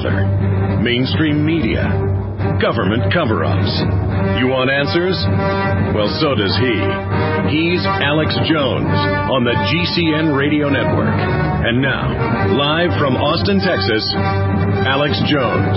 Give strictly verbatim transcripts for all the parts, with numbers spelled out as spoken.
weather, mainstream media, government cover-ups. You want answers? Well, so does he. He's Alex Jones on the G C N Radio Network. And now, live from Austin, Texas, Alex Jones.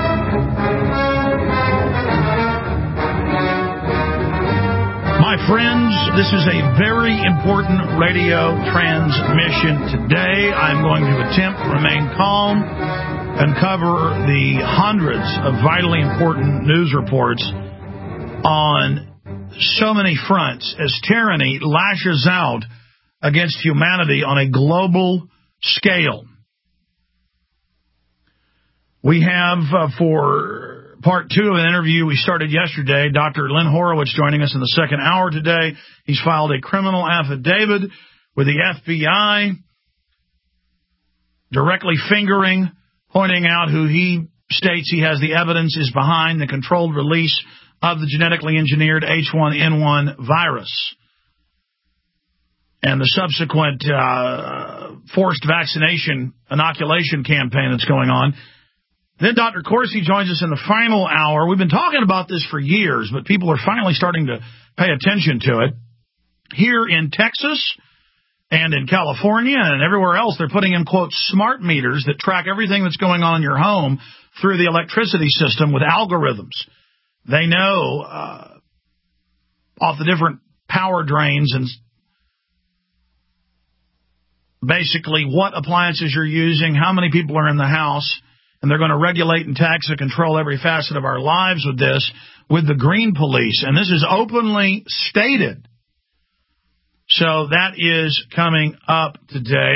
My friends, this is a very important radio transmission today. I'm going to attempt to remain calm and cover the hundreds of vitally important news reports on so many fronts as tyranny lashes out against humanity on a global scale. We have, uh, for part two of an interview we started yesterday, Doctor Len Horowitz joining us in the second hour today. He's filed a criminal affidavit with the F B I, directly fingering, pointing out who he states he has the evidence is behind the controlled release of the genetically engineered H one N one virus and the subsequent uh, forced vaccination inoculation campaign that's going on. Then Doctor Corsi joins us in the final hour. We've been talking about this for years, but people are finally starting to pay attention to it. Here in Texas and in California and everywhere else, they're putting in, quote, smart meters that track everything that's going on in your home through the electricity system with algorithms. They know uh, off the different power drains and basically what appliances you're using, how many people are in the house, and they're going to regulate and tax and control every facet of our lives with this, with the green police. And this is openly stated. So that is coming up today.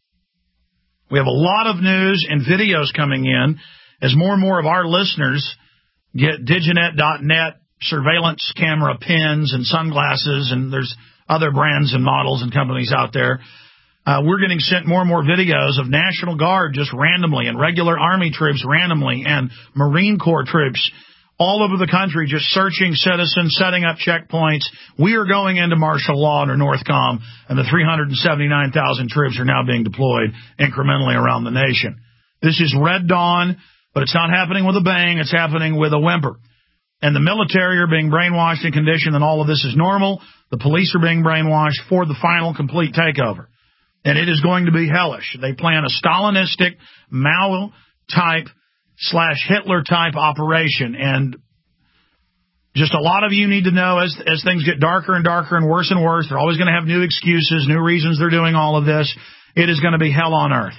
We have a lot of news and videos coming in as more and more of our listeners get diginet dot net surveillance camera pins and sunglasses, and there's other brands and models and companies out there. Uh, we're getting sent more and more videos of National Guard just randomly and regular Army troops randomly and Marine Corps troops all over the country just searching citizens, setting up checkpoints. We are going into martial law under NORTHCOM, and the three hundred seventy-nine thousand troops are now being deployed incrementally around the nation. This is Red Dawn, but it's not happening with a bang. It's happening with a whimper. And the military are being brainwashed and conditioned that all of this is normal. The police are being brainwashed for the final complete takeover. And it is going to be hellish. They plan a Stalinistic, Mao-type slash Hitler-type operation. And just a lot of you need to know as as things get darker and darker and worse and worse, they're always going to have new excuses, new reasons they're doing all of this. It is going to be hell on earth.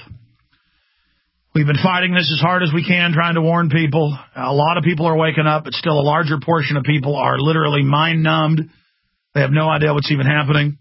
We've been fighting this as hard as we can, trying to warn people. A lot of people are waking up, but still a larger portion of people are literally mind-numbed. They have no idea what's even happening.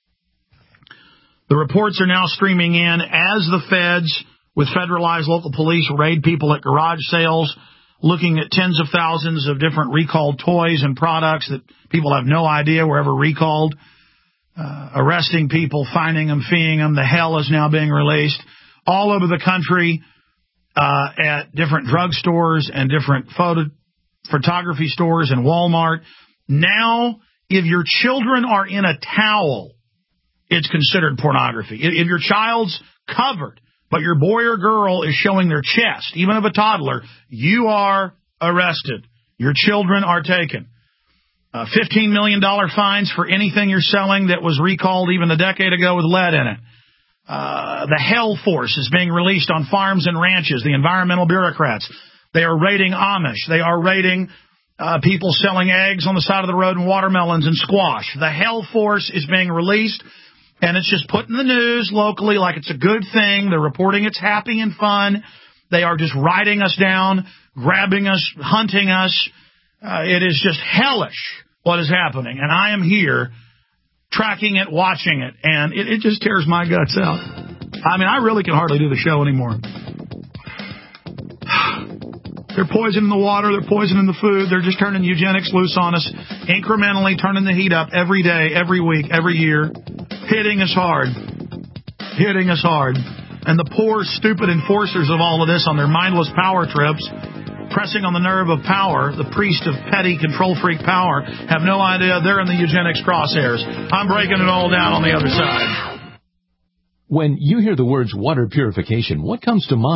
The reports are now streaming in as the feds, with federalized local police, raid people at garage sales, looking at tens of thousands of different recalled toys and products that people have no idea were ever recalled, uh, arresting people, finding them, feeing them. The hell is now being released all over the country uh, at different drugstores and different photo photography stores and Walmart. Now, if your children are in a towel, it's considered pornography. If your child's covered, but your boy or girl is showing their chest, even of a toddler, you are arrested. Your children are taken. Uh, fifteen million dollars fines for anything you're selling that was recalled even a decade ago with lead in it. Uh, the Hell Force is being released on farms and ranches, the environmental bureaucrats. They are raiding Amish. They are raiding uh, people selling eggs on the side of the road and watermelons and squash. The Hell Force is being released. And it's just put in the news locally like it's a good thing. They're reporting it's happy and fun. They are just riding us down, grabbing us, hunting us. Uh, it is just hellish what is happening. And I am here tracking it, watching it, and it, it just tears my guts out. I mean, I really can hardly do the show anymore. They're poisoning the water. They're poisoning the food. They're just turning eugenics loose on us, incrementally turning the heat up every day, every week, every year, hitting us hard, hitting us hard. And the poor, stupid enforcers of all of this on their mindless power trips, pressing on the nerve of power, the priest of petty control freak power, have no idea they're in the eugenics crosshairs. I'm breaking it all down on the other side. When you hear the words water purification, what comes to mind?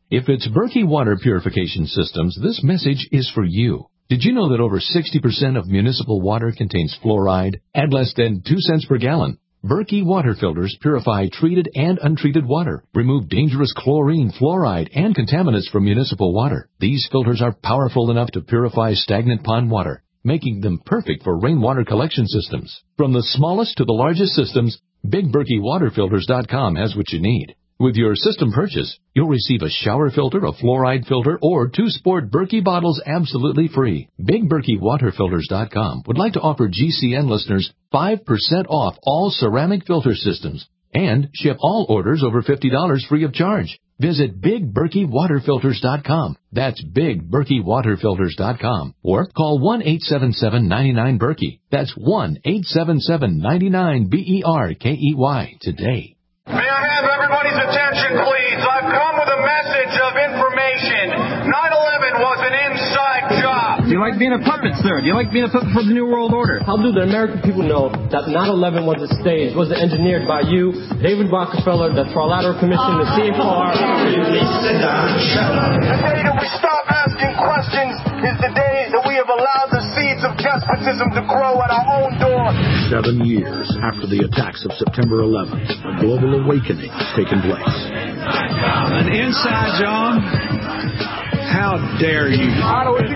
If it's Berkey Water Purification Systems, this message is for you. Did you know that over sixty percent of municipal water contains fluoride at less than two cents per gallon? Berkey water filters purify treated and untreated water, remove dangerous chlorine, fluoride, and contaminants from municipal water. These filters are powerful enough to purify stagnant pond water, making them perfect for rainwater collection systems. From the smallest to the largest systems, Big Berkey Water Filters dot com has what you need. With your system purchase, you'll receive a shower filter, a fluoride filter, or two sport Berkey bottles absolutely free. Big Berkey Water Filters dot com would like to offer G C N listeners five percent off all ceramic filter systems and ship all orders over fifty dollars free of charge. Visit Big Berkey Water Filters dot com. That's Big Berkey Water Filters dot com. Or call one eight seven seven, nine nine, Berkey. That's one eight seven seven, nine nine, B E R K E Y today. May I have everybody's attention, please? I've come with a message of information. nine eleven was an inside job. Do you like being a puppet, sir? Do you like being a puppet for the New World Order? How do the American people know that nine eleven was a stage, was engineered by you, David Rockefeller, the Trilateral Commission, the C F R? Sit down. Shut up. The day that we stop asking questions is the day that we have allowed the seeds of despotism to grow at our own door. Seven years after the attacks of September eleventh, a global awakening has taken place. An inside job? How dare you? If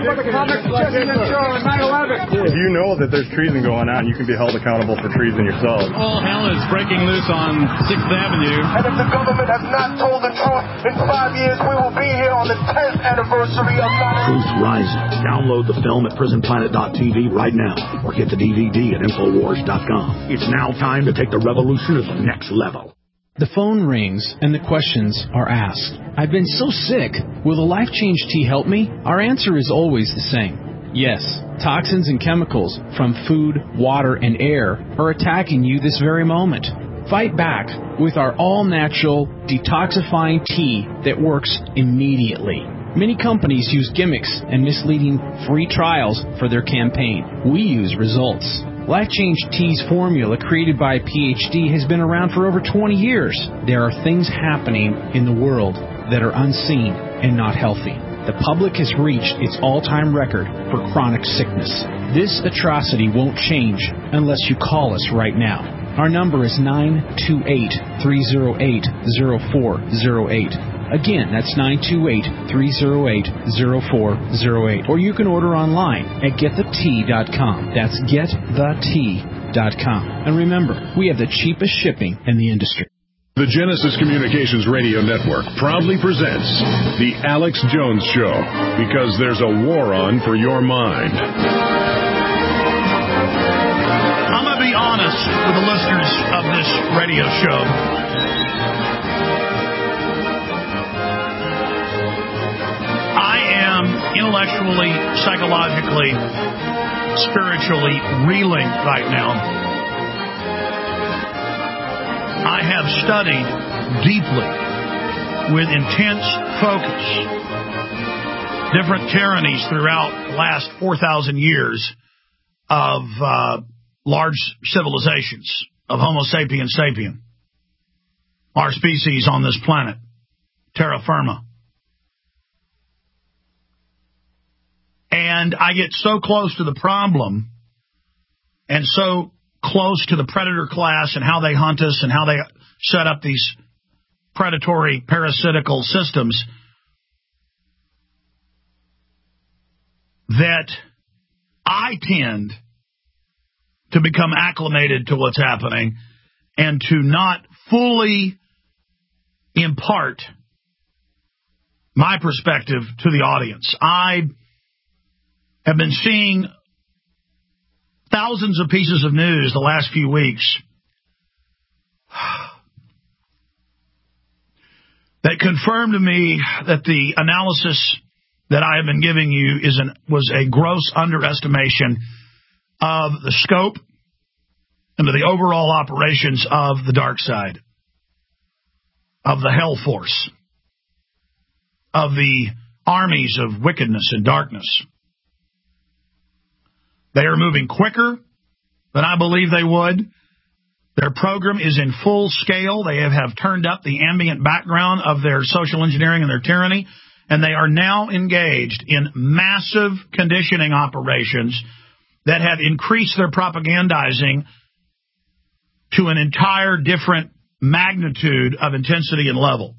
you know that there's treason going on, you can be held accountable for treason yourself. All hell is breaking loose on sixth Avenue. And if the government has not told the truth, in five years we will be here on the tenth anniversary of nine eleven. Truth Rising. Download the film at prison planet dot t v right now or get the D V D at infowars dot com. It's now time to take the revolution to the next level. The phone rings and the questions are asked. I've been so sick. Will the Life Change Tea help me? Our answer is always the same. Yes, toxins and chemicals from food, water, and air are attacking you this very moment. Fight back with our all-natural detoxifying tea that works immediately. Many companies use gimmicks and misleading free trials for their campaign. We use results. Life Change Tea's formula, created by a P H D, has been around for over twenty years. There are things happening in the world that are unseen and not healthy. The public has reached its all-time record for chronic sickness. This atrocity won't change unless you call us right now. Our number is nine two eight, three oh eight, oh four oh eight. Again, that's nine two eight, three oh eight, oh four oh eight. Or you can order online at get the tea dot com. That's get the tea dot com. And remember, we have the cheapest shipping in the industry. The Genesis Communications Radio Network proudly presents The Alex Jones Show, because there's a war on for your mind. I'm going to be honest with the listeners of this radio show. I am intellectually, psychologically, spiritually reeling right now. I have studied deeply, with intense focus, different tyrannies throughout the last four thousand years of uh, large civilizations, of Homo sapiens sapien, our species on this planet, terra firma. And I get so close to the problem and so close to the predator class and how they hunt us and how they set up these predatory parasitical systems that I tend to become acclimated to what's happening and to not fully impart my perspective to the audience. I have been seeing thousands of pieces of news the last few weeks that confirm to me that the analysis that I have been giving you is an, was a gross underestimation of the scope and of the overall operations of the dark side, of the hell force, of the armies of wickedness and darkness. They are moving quicker than I believe they would. Their program is in full scale. They have, have turned up the ambient background of their social engineering and their tyranny, and they are now engaged in massive conditioning operations that have increased their propagandizing to an entire different magnitude of intensity and level.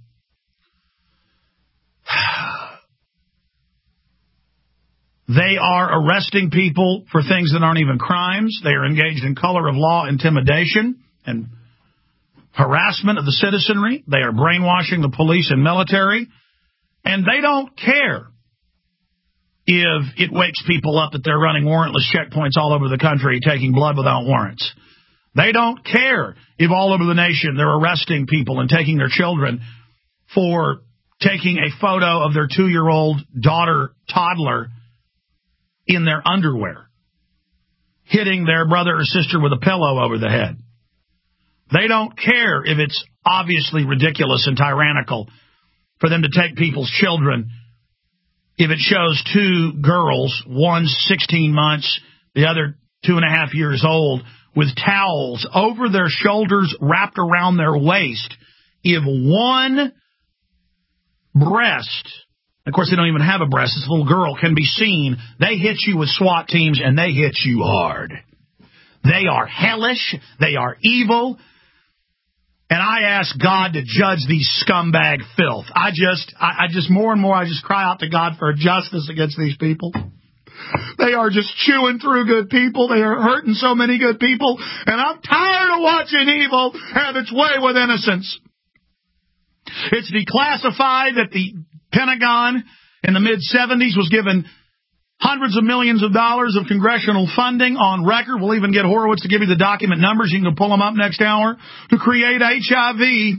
They are arresting people for things that aren't even crimes. They are engaged in color of law intimidation and harassment of the citizenry. They are brainwashing the police and military. And they don't care if it wakes people up that they're running warrantless checkpoints all over the country taking blood without warrants. They don't care if all over the nation they're arresting people and taking their children for taking a photo of their two-year-old daughter, toddler, in their underwear, hitting their brother or sister with a pillow over the head. They don't care if it's obviously ridiculous and tyrannical for them to take people's children. If it shows two girls, one sixteen months, the other two and a half years old, with towels over their shoulders wrapped around their waist, if one breast, of course they don't even have a breast, this little girl, can be seen, they hit you with SWAT teams and they hit you hard. They are hellish. They are evil. And I ask God to judge these scumbag filth. I just, I, I just more and more, I just cry out to God for justice against these people. They are just chewing through good people. They are hurting so many good people. And I'm tired of watching evil have its way with innocence. It's declassified that the Pentagon in the mid seventies was given hundreds of millions of dollars of congressional funding on record. We'll even get Horowitz to give you the document numbers. You can pull them up next hour. To create H I V.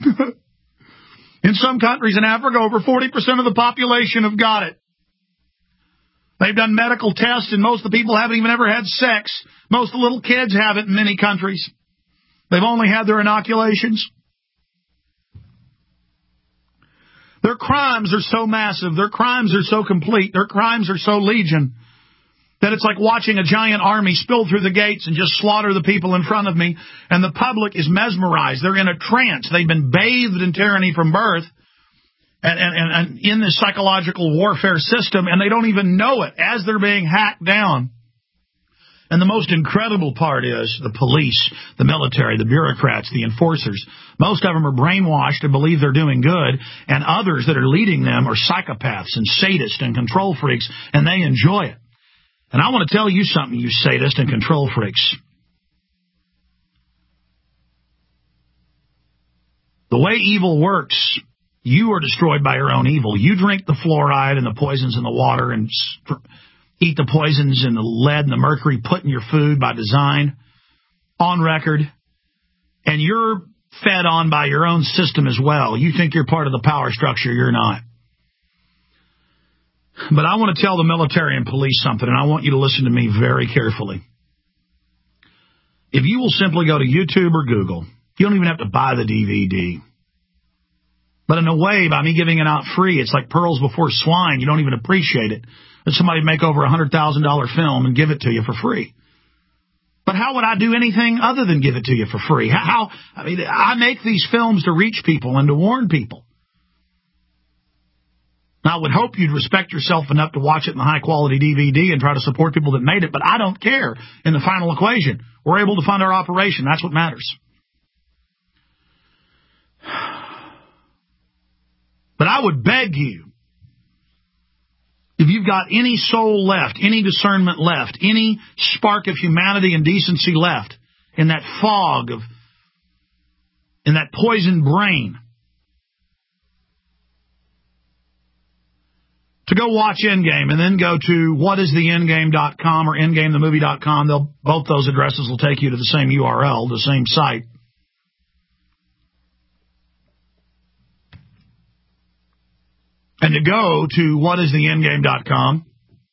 In some countries in Africa, over forty percent of the population have got it. They've done medical tests, and most of the people haven't even ever had sex. Most of the little kids have it in many countries. They've only had their inoculations. Their crimes are so massive, their crimes are so complete, their crimes are so legion, that it's like watching a giant army spill through the gates and just slaughter the people in front of me, and the public is mesmerized. They're in a trance. They've been bathed in tyranny from birth, and, and, and in this psychological warfare system, and they don't even know it as they're being hacked down. And the most incredible part is the police, the military, the bureaucrats, the enforcers. Most of them are brainwashed and believe they're doing good, and others that are leading them are psychopaths and sadists and control freaks, and they enjoy it. And I want to tell you something, you sadists and control freaks. The way evil works, you are destroyed by your own evil. You drink the fluoride and the poisons in the water and eat the poisons and the lead and the mercury put in your food by design, on record, and you're fed on by your own system as well. You think you're part of the power structure. You're not. But I want to tell the military and police something, and I want you to listen to me very carefully. If you will simply go to YouTube or Google, you don't even have to buy the D V D. But in a way, by me giving it out free, it's like pearls before swine. You don't even appreciate it. That somebody make over a one hundred thousand dollars film and give it to you for free. But how would I do anything other than give it to you for free? How? I mean, I make these films to reach people and to warn people. Now, I would hope you'd respect yourself enough to watch it in the high-quality D V D and try to support people that made it, but I don't care in the final equation. We're able to fund our operation. That's what matters. But I would beg you, if you've got any soul left, any discernment left, any spark of humanity and decency left in that fog of, in that poisoned brain, to go watch Endgame and then go to what is the endgame dot com or endgame the movie dot com. They'll, both those addresses will take you to the same U R L, the same site. And to go to what is the endgame dot com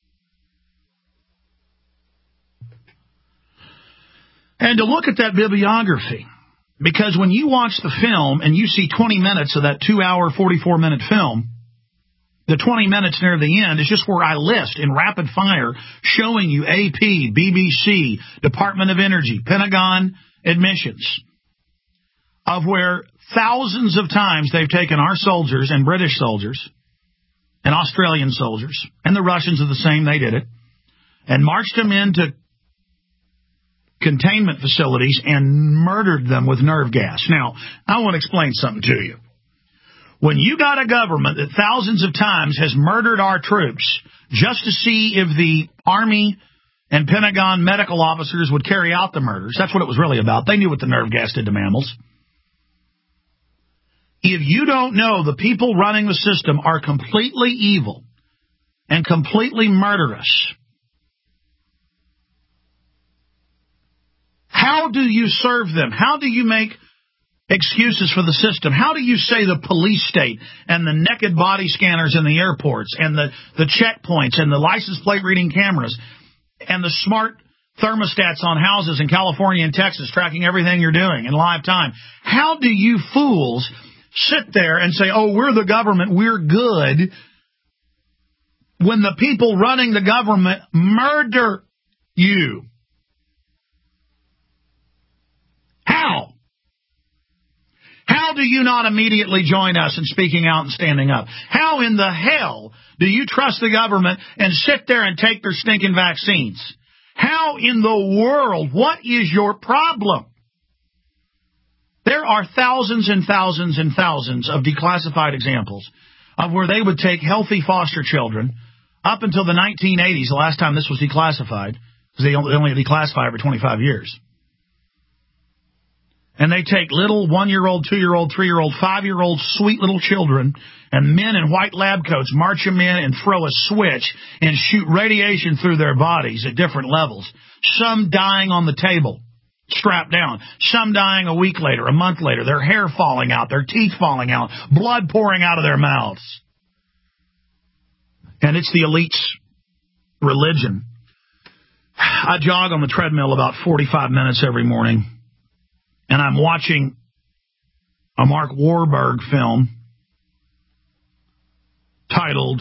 and to look at that bibliography. Because when you watch the film and you see twenty minutes of that two hour, forty-four minute film, the twenty minutes near the end is just where I list in rapid fire, showing you A P, B B C, Department of Energy, Pentagon, admissions of where thousands of times they've taken our soldiers and British soldiers and Australian soldiers, and the Russians are the same, they did it, and marched them into containment facilities and murdered them with nerve gas. Now, I want to explain something to you. When you got a government that thousands of times has murdered our troops just to see if the Army and Pentagon medical officers would carry out the murders, that's what it was really about. They knew what the nerve gas did to mammals. If you don't know the people running the system are completely evil and completely murderous, how do you serve them? How do you make excuses for the system? How do you say the police state and the naked body scanners in the airports and the, the checkpoints and the license plate reading cameras and the smart thermostats on houses in California and Texas tracking everything you're doing in live time? How do you fools sit there and say, oh, we're the government, we're good, when the people running the government murder you? How? How do you not immediately join us in speaking out and standing up? How in the hell do you trust the government and sit there and take their stinking vaccines? How in the world? What is your problem? There are thousands and thousands and thousands of declassified examples of where they would take healthy foster children up until the nineteen eighties, the last time this was declassified, because they only declassify every twenty-five years. And they take little one-year-old, two-year-old, three-year-old, five-year-old sweet little children and men in white lab coats, march them in and throw a switch and shoot radiation through their bodies at different levels. Some dying on the table, strapped down. Some dying a week later, a month later, their hair falling out, their teeth falling out, blood pouring out of their mouths. And it's the elite's religion. I jog on the treadmill about forty-five minutes every morning. And I'm watching a Mark Wahlberg film titled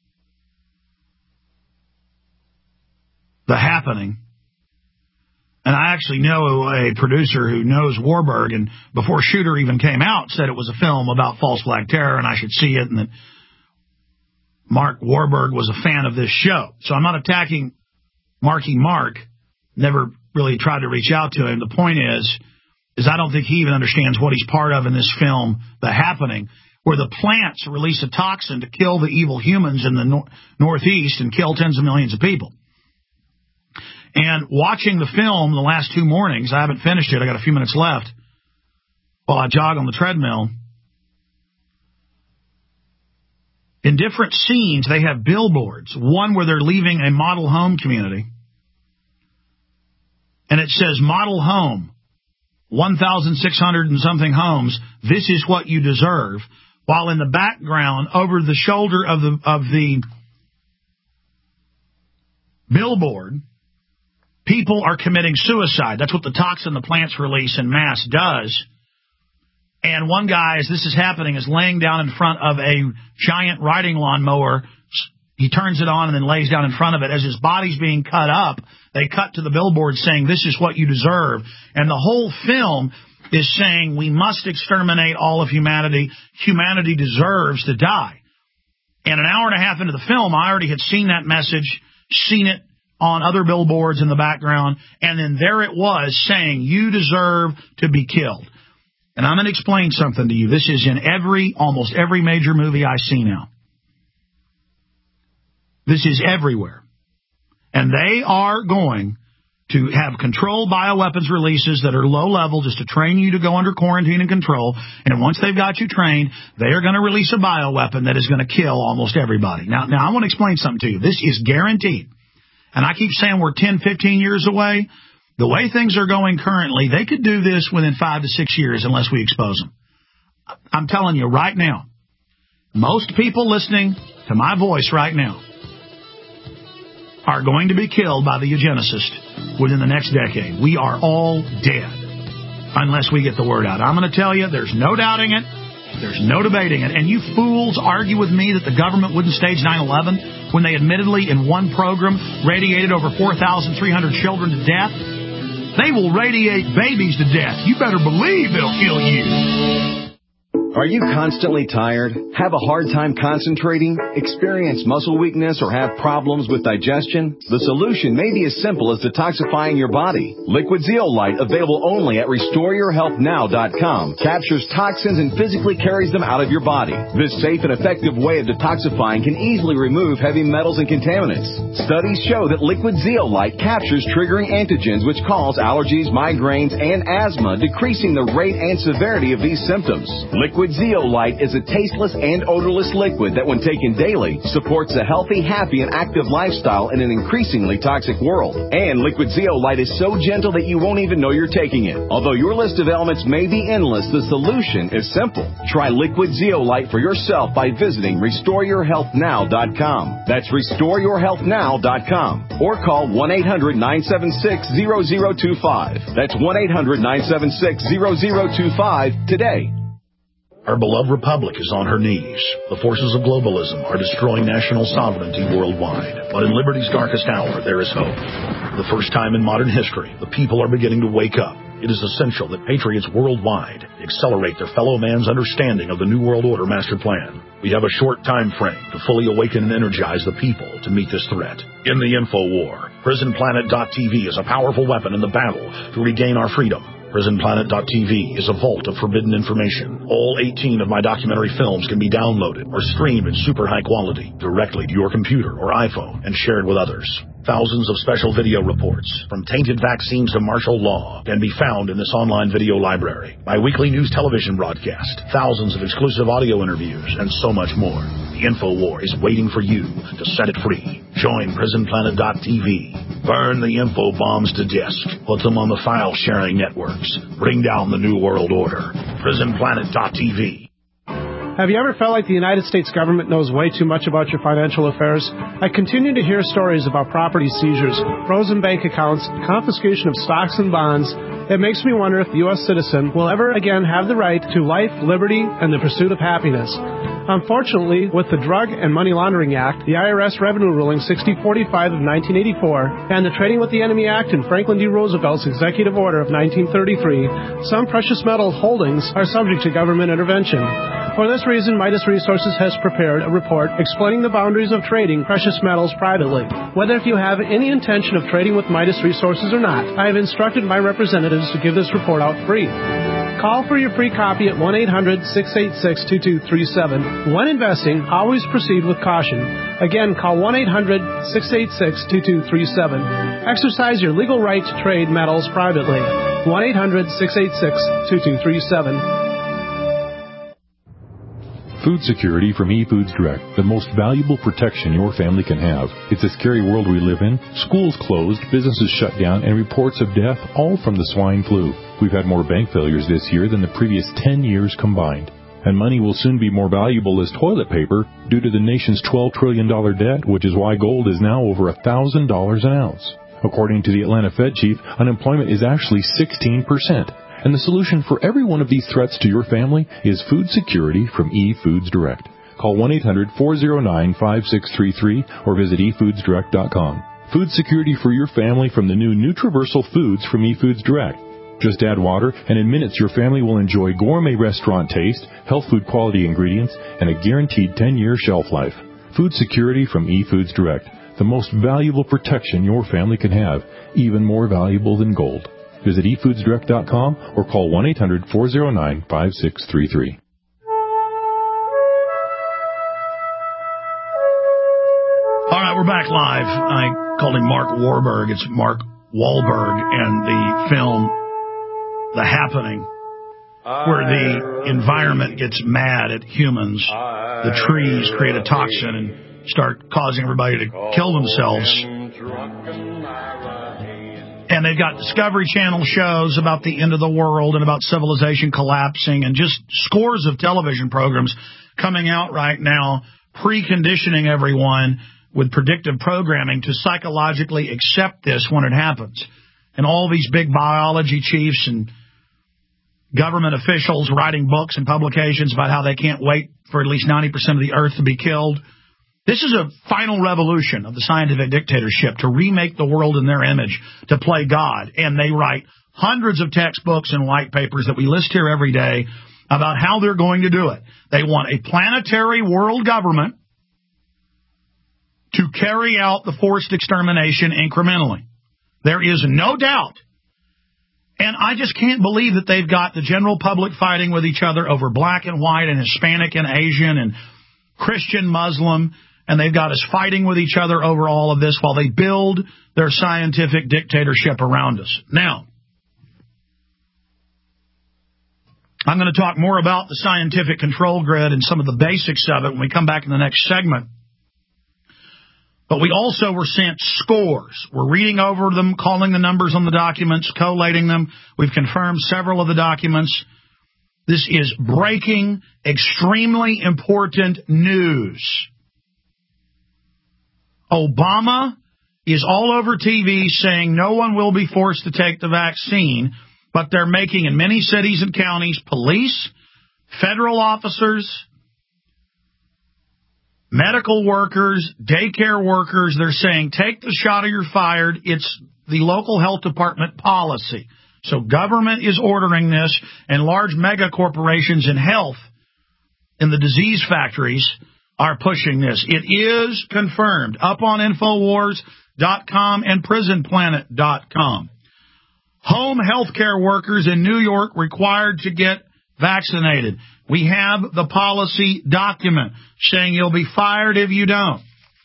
The Happening. And I actually know a producer who knows Wahlberg, and before Shooter even came out, said it was a film about false flag terror and I should see it, and that Mark Wahlberg was a fan of this show. So I'm not attacking Marky Mark. Never really tried to reach out to him. The point is, is I don't think he even understands what he's part of in this film, The Happening, where the plants release a toxin to kill the evil humans in the nor- Northeast and kill tens of millions of people. And watching the film the last two mornings, I haven't finished it, I got a few minutes left, while I jog on the treadmill. In different scenes, they have billboards, one where they're leaving a model home community, and it says, model home, one thousand six hundred and something homes, this is what you deserve, while in the background, over the shoulder of the of the billboard, people are committing suicide. That's what the toxin the plants release in mass does. And one guy, as this is happening, is laying down in front of a giant riding lawnmower. He turns it on and then lays down in front of it. As his body's being cut up, they cut to the billboard saying, this is what you deserve. And the whole film is saying, we must exterminate all of humanity. Humanity deserves to die. And an hour and a half into the film, I already had seen that message, seen it on other billboards in the background, and then there it was saying, you deserve to be killed. And I'm going to explain something to you. This is in every, almost every major movie I see now. This is everywhere. And they are going to have controlled bioweapons releases that are low level just to train you to go under quarantine and control. And once they've got you trained, they are going to release a bioweapon that is going to kill almost everybody. Now, now I want to explain something to you. This is guaranteed. And I keep saying we're ten, fifteen years away. The way things are going currently, they could do this within five to six years unless we expose them. I'm telling you right now, most people listening to my voice right now are going to be killed by the eugenicist within the next decade. We are all dead unless we get the word out. I'm going to tell you, there's no doubting it. There's no debating it. And you fools argue with me that the government wouldn't stage nine eleven when they admittedly in one program radiated over four thousand three hundred children to death. They will radiate babies to death. You better believe they'll kill you. Are you constantly tired? Have a hard time concentrating? Experience muscle weakness or have problems with digestion? The solution may be as simple as detoxifying your body. Liquid Zeolite, available only at restore your health now dot com, captures toxins and physically carries them out of your body. This safe and effective way of detoxifying can easily remove heavy metals and contaminants. Studies show that Liquid Zeolite captures triggering antigens which cause allergies, migraines, and asthma, decreasing the rate and severity of these symptoms. Liquid Zeolite is a tasteless and odorless liquid that, when taken daily, supports a healthy, happy, and active lifestyle in an increasingly toxic world. And Liquid Zeolite is so gentle that you won't even know you're taking it. Although your list of ailments may be endless, the solution is simple. Try Liquid Zeolite for yourself by visiting restore your health now dot com. That's restore your health now dot com. Or call one eight hundred nine seven six zero zero two five. That's one eight hundred nine seven six zero zero two five today. Our beloved republic is on her knees. The forces of globalism are destroying national sovereignty worldwide. But in liberty's darkest hour, there is hope. For the first time in modern history, the people are beginning to wake up. It is essential that patriots worldwide accelerate their fellow man's understanding of the New World Order master plan. We have a short time frame to fully awaken and energize the people to meet this threat. In the info war, prison planet dot t v is a powerful weapon in the battle to regain our freedom. prison planet dot t v is a vault of forbidden information. All eighteen of my documentary films can be downloaded or streamed in super high quality directly to your computer or iPhone and shared with others. Thousands of special video reports, from tainted vaccines to martial law, can be found in this online video library. My weekly news television broadcast, thousands of exclusive audio interviews, and so much more. The InfoWar is waiting for you to set it free. Join prison planet dot t v. Burn the info bombs to disk. Put them on the file-sharing networks. Bring down the New World Order. prison planet dot t v. Have you ever felt like the United States government knows way too much about your financial affairs? I continue to hear stories about property seizures, frozen bank accounts, confiscation of stocks and bonds. It makes me wonder if the U S citizen will ever again have the right to life, liberty, and the pursuit of happiness. Unfortunately, with the Drug and Money Laundering Act, the I R S Revenue Ruling sixty forty-five of nineteen eighty-four, and the Trading with the Enemy Act and Franklin D. Roosevelt's Executive Order of nineteen thirty-three, some precious metal holdings are subject to government intervention. For this reason, Midas Resources has prepared a report explaining the boundaries of trading precious metals privately. Whether if you have any intention of trading with Midas Resources or not, I have instructed my representatives to give this report out free. Call for your free copy at one eight hundred six eight six two two three seven. When investing, always proceed with caution. Again, call one eight hundred six eight six two two three seven. Exercise your legal right to trade metals privately. one eight hundred six eight six two two three seven. Food security from eFoods Direct, the most valuable protection your family can have. It's a scary world we live in. Schools closed, businesses shut down, and reports of death, all from the swine flu. We've had more bank failures this year than the previous ten years combined. And money will soon be more valuable as toilet paper due to the nation's twelve trillion dollars debt, which is why gold is now over one thousand dollars an ounce. According to the Atlanta Fed chief, unemployment is actually sixteen percent. And the solution for every one of these threats to your family is food security from eFoods Direct. Call one eight hundred four oh nine five six three three or visit e foods direct dot com. Food security for your family from the new Nutriversal Foods from eFoods Direct. Just add water, and in minutes your family will enjoy gourmet restaurant taste, health food quality ingredients, and a guaranteed ten-year shelf life. Food security from eFoods Direct, the most valuable protection your family can have, even more valuable than gold. Visit e foods direct dot com or call one eight hundred four oh nine five six three three. All right, we're back live. I called him Mark Warburg. It's Mark Wahlberg, and the film The Happening, where the environment gets mad at humans. The trees create a toxin and start causing everybody to kill themselves. And they've got Discovery Channel shows about the end of the world and about civilization collapsing, and just scores of television programs coming out right now preconditioning everyone with predictive programming to psychologically accept this when it happens. And all these big biology chiefs and government officials writing books and publications about how they can't wait for at least ninety percent of the earth to be killed. This is a final revolution of the scientific dictatorship to remake the world in their image, to play God. And they write hundreds of textbooks and white papers that we list here every day about how they're going to do it. They want a planetary world government to carry out the forced extermination incrementally. There is no doubt. And I just can't believe that they've got the general public fighting with each other over black and white and Hispanic and Asian and Christian, Muslim, and they've got us fighting with each other over all of this while they build their scientific dictatorship around us. Now, I'm going to talk more about the scientific control grid and some of the basics of it when we come back in the next segment. But we also were sent scores. We're reading over them, calling the numbers on the documents, collating them. We've confirmed several of the documents. This is breaking, extremely important news. Obama is all over T V saying no one will be forced to take the vaccine, but they're making in many cities and counties, police, federal officers, medical workers, daycare workers, they're saying, take the shot or you're fired. It's the local health department policy. So government is ordering this, and large mega corporations in health, in the disease factories, are pushing this. It is confirmed up on Infowars dot com and Prison Planet dot com. Home health care workers in New York required to get vaccinated. We have the policy document saying you'll be fired if you don't.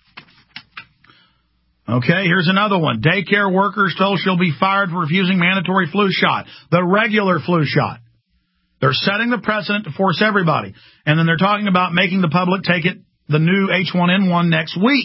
Okay, here's another one. Daycare workers told she'll be fired for refusing mandatory flu shot, the regular flu shot. They're setting the precedent to force everybody. And then they're talking about making the public take it, the new H one N one, next week.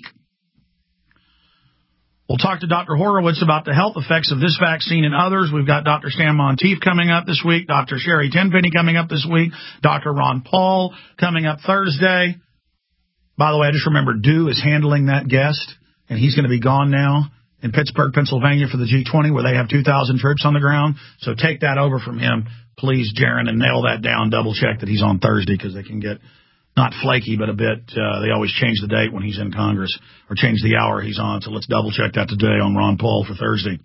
We'll talk to Doctor Horowitz about the health effects of this vaccine and others. We've got Doctor Stan Monteith coming up this week, Doctor Sherry Tenpenny coming up this week, Doctor Ron Paul coming up Thursday. By the way, I just remembered Dew is handling that guest, and he's going to be gone now in Pittsburgh, Pennsylvania for the G twenty, where they have two thousand troops on the ground. So take that over from him, please, Jaron, and nail that down. Double check that he's on Thursday, because they can get not flaky, but a bit, uh, they always change the date when he's in Congress, or change the hour he's on. So let's double check that today on Ron Paul for Thursday.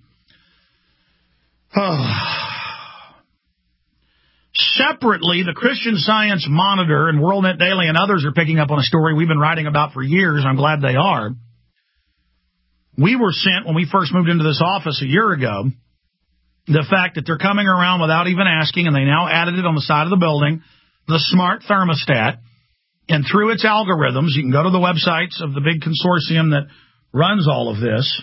Separately, the Christian Science Monitor and WorldNet Daily and others are picking up on a story we've been writing about for years. I'm glad they are. We were sent, when we first moved into this office a year ago, the fact that they're coming around without even asking, and they now added it on the side of the building, the smart thermostat. And through its algorithms, you can go to the websites of the big consortium that runs all of this.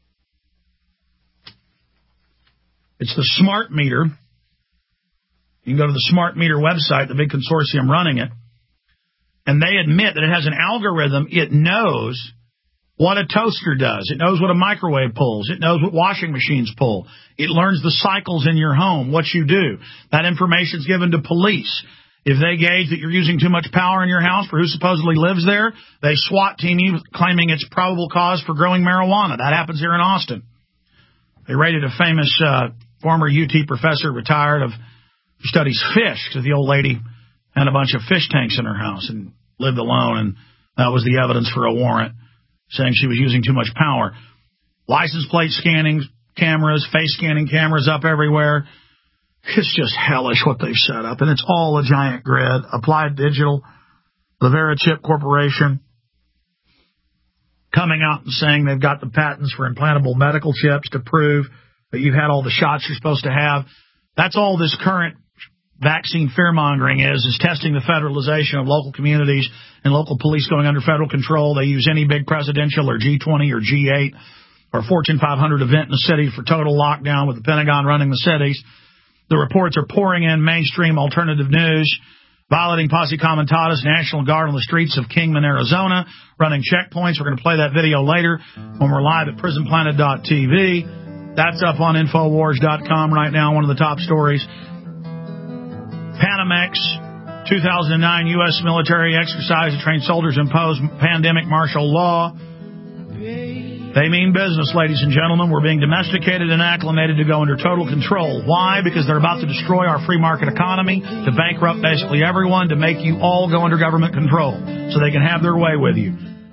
It's the Smart Meter. You can go to the Smart Meter website, the big consortium running it. And they admit that it has an algorithm. It knows what a toaster does. It knows what a microwave pulls. It knows what washing machines pull. It learns the cycles in your home, what you do. That information is given to police. If they gauge that you're using too much power in your house for who supposedly lives there, they SWAT team you, claiming it's probable cause for growing marijuana. That happens here in Austin. They raided a famous uh, former U T professor, retired, of who studies fish, because the old lady had a bunch of fish tanks in her house and lived alone, and that was the evidence for a warrant, saying she was using too much power. License plate scanning cameras, face scanning cameras up everywhere. It's just hellish what they've set up, and it's all a giant grid. Applied Digital, the Verichip Corporation, coming out and saying they've got the patents for implantable medical chips to prove that you've had all the shots you're supposed to have. That's all this current vaccine fear-mongering is, is testing the federalization of local communities and local police going under federal control. They use any big presidential or G twenty or G eight or Fortune five hundred event in the city for total lockdown with the Pentagon running the cities. The reports are pouring in mainstream alternative news, violating Posse Comitatus, National Guard on the streets of Kingman, Arizona, running checkpoints. We're going to play that video later when we're live at prison planet dot t v. That's up on Infowars dot com right now, one of the top stories. Panamex, two thousand nine U S military exercise to train soldiers impose pandemic martial law. They mean business, ladies and gentlemen. We're being domesticated and acclimated to go under total control. Why? Because they're about to destroy our free market economy, to bankrupt basically everyone, to make you all go under government control so they can have their way with you.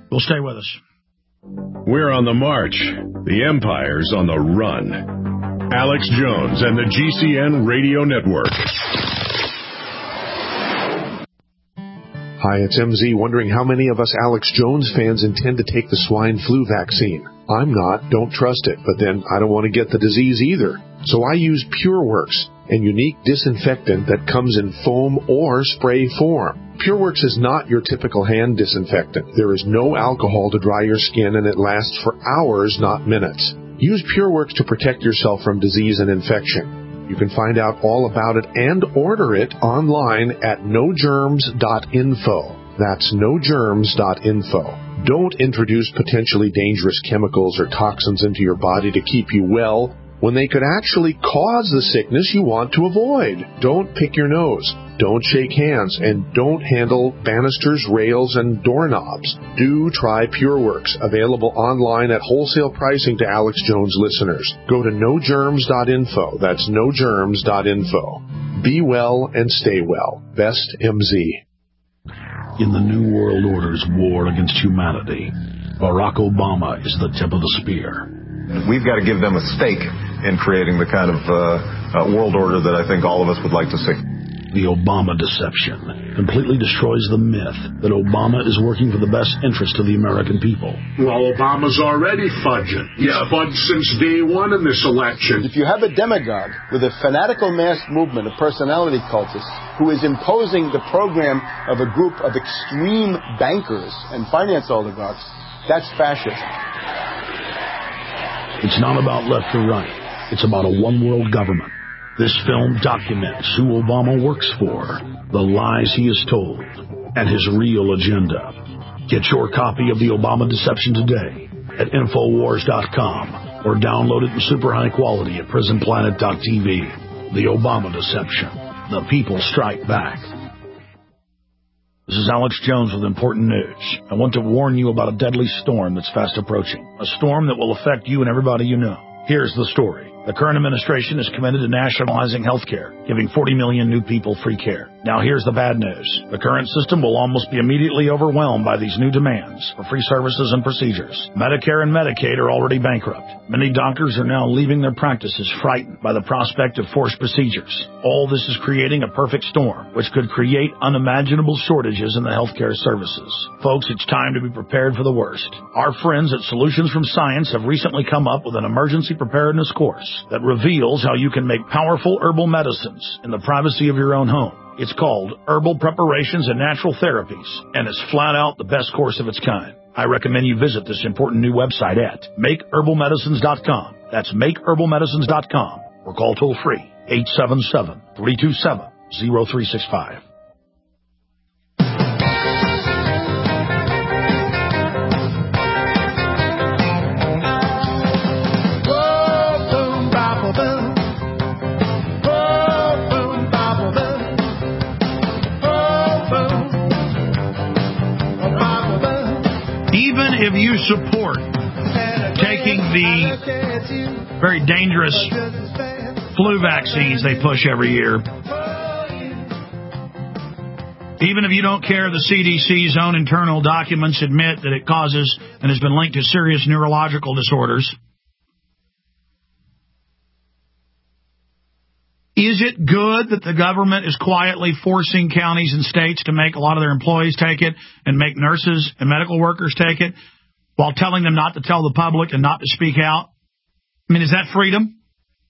We'll stay with us. We're on the march. The empire's on the run. Alex Jones and the G C N Radio Network. Hi, it's M Z, wondering how many of us Alex Jones fans intend to take the swine flu vaccine. I'm not, don't trust it, but then I don't want to get the disease either. So I use PureWorks, a unique disinfectant that comes in foam or spray form. PureWorks is not your typical hand disinfectant. There is no alcohol to dry your skin, and it lasts for hours, not minutes. Use PureWorks to protect yourself from disease and infection. You can find out all about it and order it online at no germs dot info. That's no germs dot info. Don't introduce potentially dangerous chemicals or toxins into your body to keep you well when they could actually cause the sickness you want to avoid. Don't pick your nose. Don't shake hands, and don't handle banisters, rails, and doorknobs. Do try PureWorks, available online at wholesale pricing to Alex Jones listeners. Go to no germs dot info. That's no germs dot info. Be well and stay well. Best M Z. In the New World Order's war against humanity, Barack Obama is the tip of the spear. We've got to give them a stake in creating the kind of uh, uh, world order that I think all of us would like to see. The Obama deception completely destroys the myth that Obama is working for the best interest of the American people. Well, Obama's already fudging. He's yeah. fudged since day one in this election. If you have a demagogue with a fanatical mass movement of personality cultists who is imposing the program of a group of extreme bankers and finance oligarchs, that's fascism. It's not about left or right. It's about a one-world government. This film documents who Obama works for, the lies he has told, and his real agenda. Get your copy of The Obama Deception today at Infowars dot com or download it in super high quality at Prison Planet dot T V. The Obama Deception. The people strike back. This is Alex Jones with important news. I want to warn you about a deadly storm that's fast approaching. A storm that will affect you and everybody you know. Here's the story. The current administration is committed to nationalizing health care, giving forty million new people free care. Now here's the bad news. The current system will almost be immediately overwhelmed by these new demands for free services and procedures. Medicare and Medicaid are already bankrupt. Many doctors are now leaving their practices frightened by the prospect of forced procedures. All this is creating a perfect storm, which could create unimaginable shortages in the healthcare services. Folks, it's time to be prepared for the worst. Our friends at Solutions from Science have recently come up with an emergency preparedness course that reveals how you can make powerful herbal medicines in the privacy of your own home. It's called Herbal Preparations and Natural Therapies, and it's flat out the best course of its kind. I recommend you visit this important new website at make herbal medicines dot com. That's make herbal medicines dot com, or call toll-free eight seven seven, three two seven, zero three six five. If you support taking the very dangerous flu vaccines they push every year, even if you don't care, the C D C's own internal documents admit that it causes and has been linked to serious neurological disorders. Is it good that the government is quietly forcing counties and states to make a lot of their employees take it and make nurses and medical workers take it while telling them not to tell the public and not to speak out? I mean, is that freedom?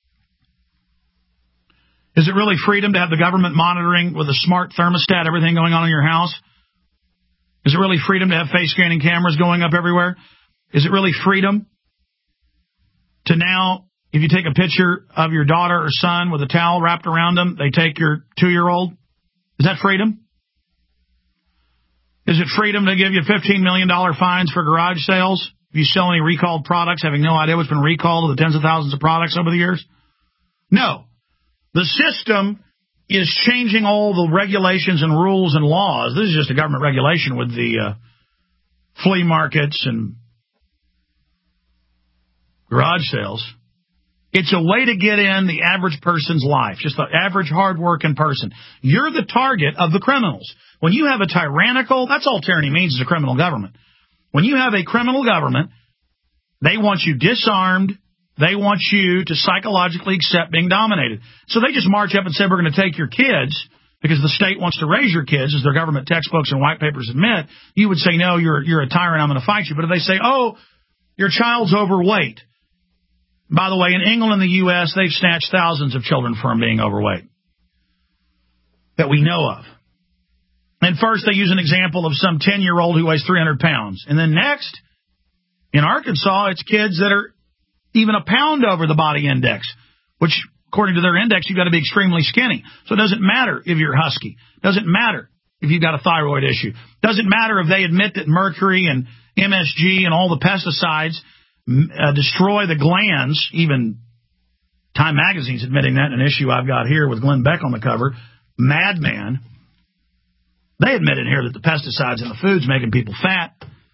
Is it really freedom to have the government monitoring with a smart thermostat everything going on in your house? Is it really freedom to have face scanning cameras going up everywhere? Is it really freedom to now, if you take a picture of your daughter or son with a towel wrapped around them, they take your two-year-old? Is that freedom? Is it freedom to give you fifteen million dollars fines for garage sales if you sell any recalled products, having no idea what's been recalled of the tens of thousands of products over the years? No. The system is changing all the regulations and rules and laws. This is just a government regulation with the uh, flea markets and garage sales. It's a way to get in the average person's life, just the average hard-working person. You're the target of the criminals. When you have a tyrannical, that's all tyranny means is a criminal government. When you have a criminal government, they want you disarmed. They want you to psychologically accept being dominated. So they just march up and say, we're going to take your kids because the state wants to raise your kids, as their government textbooks and white papers admit. You would say, no, you're you're a tyrant, I'm going to fight you. But if they say, oh, your child's overweight. By the way, in England and the U S, they've snatched thousands of children from being overweight that we know of. And first they use an example of some ten-year-old who weighs three hundred pounds. And then next, in Arkansas, it's kids that are even a pound over the body index, which, according to their index, you've got to be extremely skinny. So it doesn't matter if you're husky. It doesn't matter if you've got a thyroid issue. It doesn't matter if they admit that mercury and M S G and all the pesticides uh, destroy the glands. Even Time Magazine's admitting that in an issue I've got here with Glenn Beck on the cover. Madman. They admit in here that the pesticides in the food's making people fat.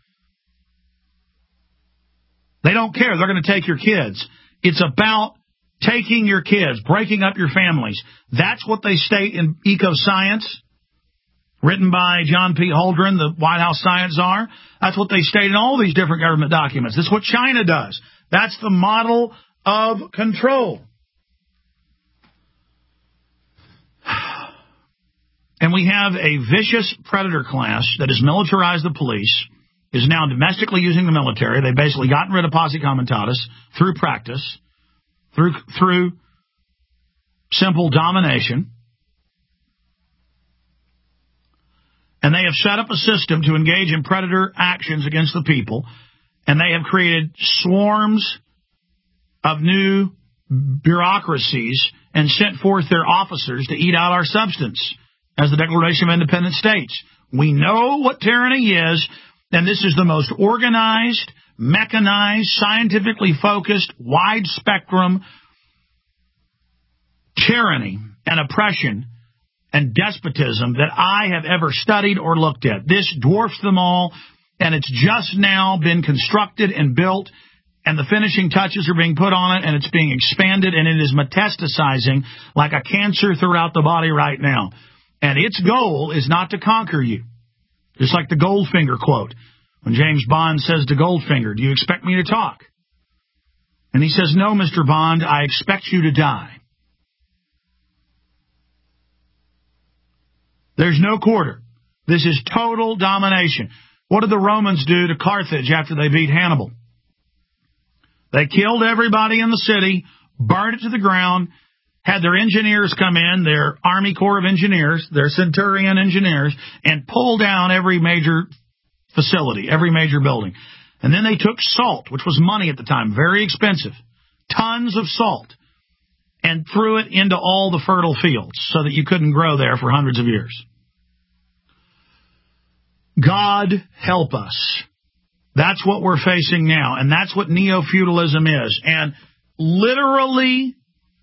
They don't care. They're going to take your kids. It's about taking your kids, breaking up your families. That's what they state in Ecoscience, written by John P. Holdren, the White House science czar. That's what they state in all these different government documents. That's what China does. That's the model of control. And we have a vicious predator class that has militarized the police, is now domestically using the military. They've basically gotten rid of posse comitatus through practice, through through simple domination. And they have set up a system to engage in predator actions against the people. And they have created swarms of new bureaucracies and sent forth their officers to eat out our substance, as the Declaration of Independence states. We know what tyranny is, and this is the most organized, mechanized, scientifically focused, wide-spectrum tyranny and oppression and despotism that I have ever studied or looked at. This dwarfs them all, and it's just now been constructed and built, and the finishing touches are being put on it, and it's being expanded, and it is metastasizing like a cancer throughout the body right now. And its goal is not to conquer you. Just like the Goldfinger quote. When James Bond says to Goldfinger, do you expect me to talk? And he says, no, Mister Bond, I expect you to die. There's no quarter. This is total domination. What did the Romans do to Carthage after they beat Hannibal? They killed everybody in the city, burned it to the ground, had their engineers come in, their Army Corps of Engineers, their Centurion engineers, and pull down every major facility, every major building. And then they took salt, which was money at the time, very expensive, tons of salt, and threw it into all the fertile fields so that you couldn't grow there for hundreds of years. God help us. That's what we're facing now, and that's what neo-feudalism is. And literally,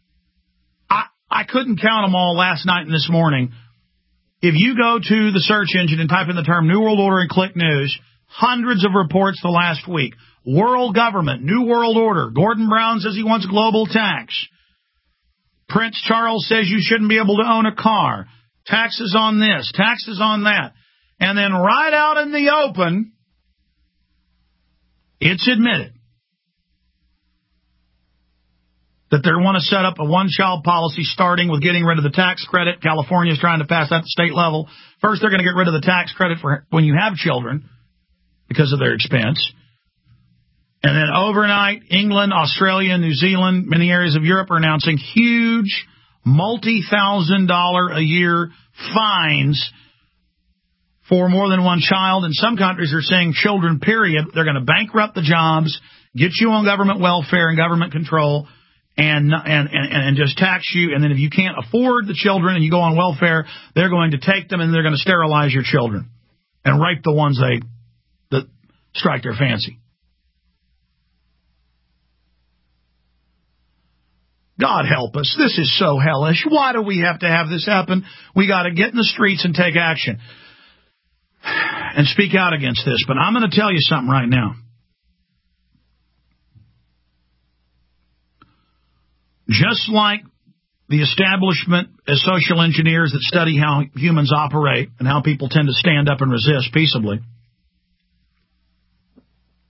I couldn't count them all last night and this morning. If you go to the search engine and type in the term New World Order and click News, hundreds of reports the last week. World government, New World Order. Gordon Brown says he wants global tax. Prince Charles says you shouldn't be able to own a car. Taxes on this, taxes on that. And then right out in the open, it's admitted that they want to set up a one-child policy starting with getting rid of the tax credit. California is trying to pass that at the state level. First, they're going to get rid of the tax credit for when you have children because of their expense. And then overnight, England, Australia, New Zealand, many areas of Europe are announcing huge multi-thousand dollar a year fines for more than one child. And some countries are saying children, period. They're going to bankrupt the jobs, get you on government welfare and government control, And, and and and just tax you, and then if you can't afford the children and you go on welfare, they're going to take them and they're going to sterilize your children and rape the ones they that strike their fancy. God help us. This is so hellish. Why do we have to have this happen? We got to get in the streets and take action and speak out against this. But I'm going to tell you something right now. Just like the establishment as social engineers that study how humans operate and how people tend to stand up and resist peaceably,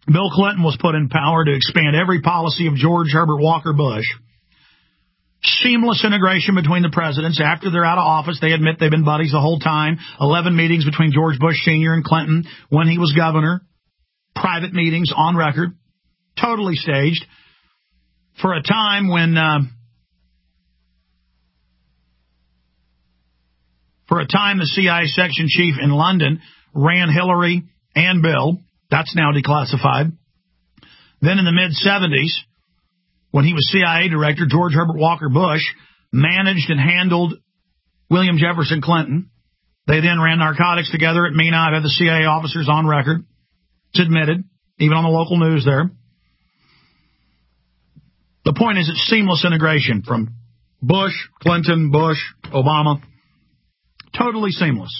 Bill Clinton was put in power to expand every policy of George Herbert Walker Bush. Seamless integration between the presidents. After they're out of office, they admit they've been buddies the whole time. Eleven meetings between George Bush Senior and Clinton when he was governor. Private meetings on record. Totally staged. For a time when... Uh, for a time, the C I A section chief in London ran Hillary and Bill. That's now declassified. Then in the mid-seventies, when he was C I A director, George Herbert Walker Bush managed and handled William Jefferson Clinton. They then ran narcotics together at Mena. I've had the C I A officers on record. It's admitted, even on the local news there. The point is it's seamless integration from Bush, Clinton, Bush, Obama. Totally seamless.